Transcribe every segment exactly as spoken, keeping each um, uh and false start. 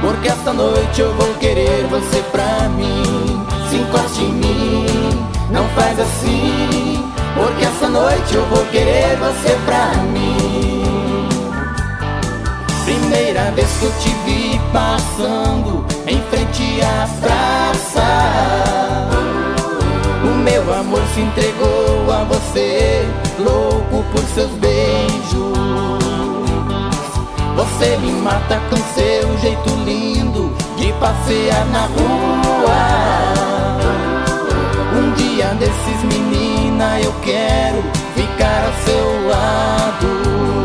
porque esta noite eu vou querer você pra mim. Se encoste em mim, não faz assim, porque esta noite eu vou querer você pra mim. Primeira vez que eu te vi passando em frente à praça, o meu amor se entregou a você, louco por seus beijos. Você me mata com seu jeito lindo de passear na rua. Um dia desses, menina, eu quero ficar ao seu lado.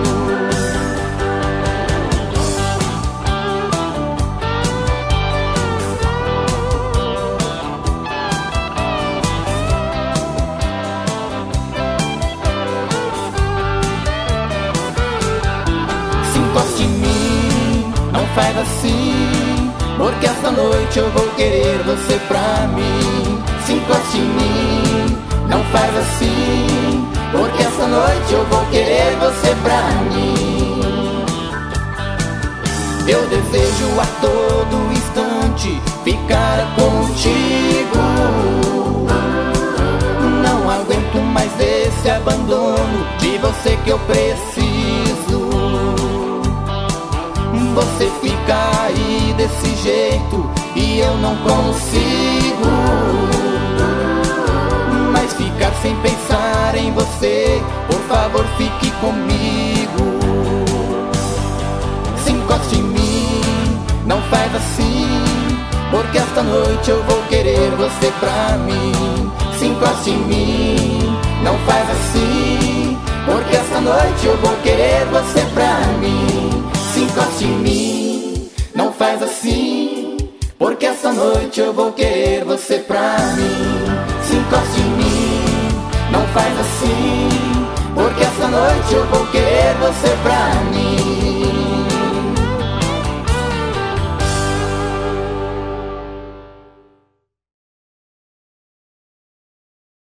Se encoste em mim, não faz assim, porque esta noite eu vou querer você pra mim. Se encoste em mim, não faz assim, porque esta noite eu vou querer você pra mim. Eu desejo a todo instante ficar contigo. Não aguento mais esse abandono de você que eu preciso. Você fica aí desse jeito e eu não consigo mais ficar sem pensar em você. Por favor, fique comigo. Se encoste em mim, não faz assim, porque esta noite eu vou querer você pra mim. Se encoste em mim, não faz assim, porque esta noite eu vou querer você pra mim. Se encoste em mim, não faz assim, porque esta noite eu vou querer você pra mim. Se encoste em mim, não faz assim, porque esta noite eu vou querer você pra